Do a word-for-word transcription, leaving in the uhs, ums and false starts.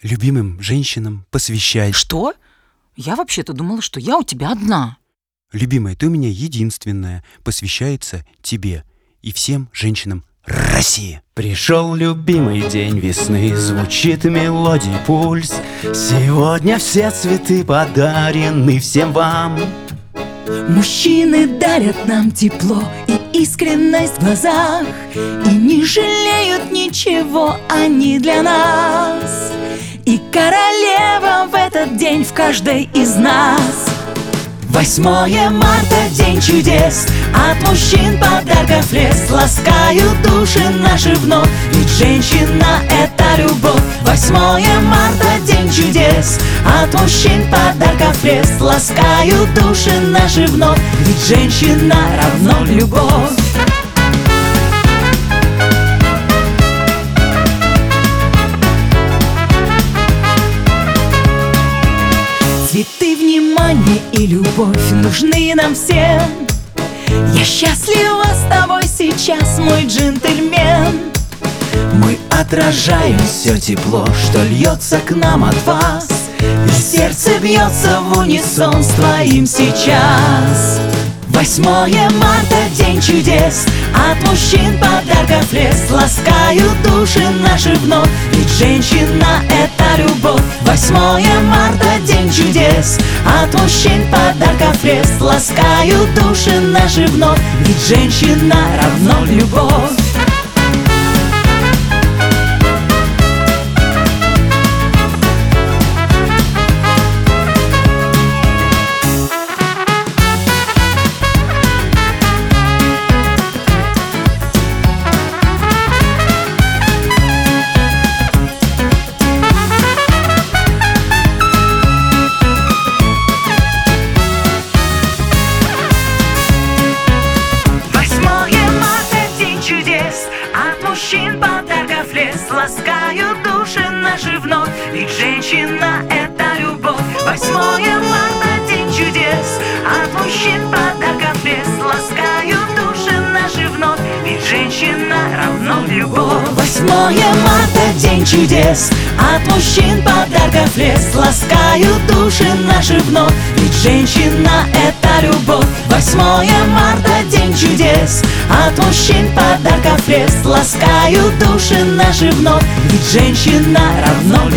Любимым женщинам посвящай. Что? Я вообще-то думала, что я у тебя одна. Любимая, ты у меня единственная. Посвящается тебе и всем женщинам России. Пришел любимый день весны, звучит мелодия, пульс. Сегодня все цветы подарены всем вам. Мужчины дарят нам тепло и искренность в глазах, и не жалеют ничего они для нас. И королева в этот день в каждой из нас. Восьмое марта, день чудес, от мужчин подарков лес. Ласкают души наши вновь, ведь женщина — это любовь. Восьмое марта, день чудес, от мужчин подарков лес. Ласкают души наши вновь, ведь женщина равно любовь. Цветы, внимание и любовь нужны нам всем. Я счастлива с тобой сейчас, мой джентльмен. Мы отражаем все тепло, что льется к нам от вас, и сердце бьется в унисон с твоим сейчас. Восьмое марта, день чудес, от мужчин подарков лес. Ласкают души наши вновь, ведь женщина — это любовь. Восьмое марта, день чудес, от мужчин подарков лес. Ласкают души наши вновь, ведь женщина равно любовь. От мужчин подарков лес. Ласкают души наши вновь, ведь женщина — это любовь. Восьмое марта, день чудес, от мужчин подарков лес. Ласкают души наши вновь, ведь женщина равно любовь. Восьмое марта, день чудес, от мужчин подарков лес. Ласкают души наши вновь, ведь женщина — это любовь. Восьмое марта, день чудес, от мужчин подарков лес. Ласкают души наши вновь, ведь женщина равно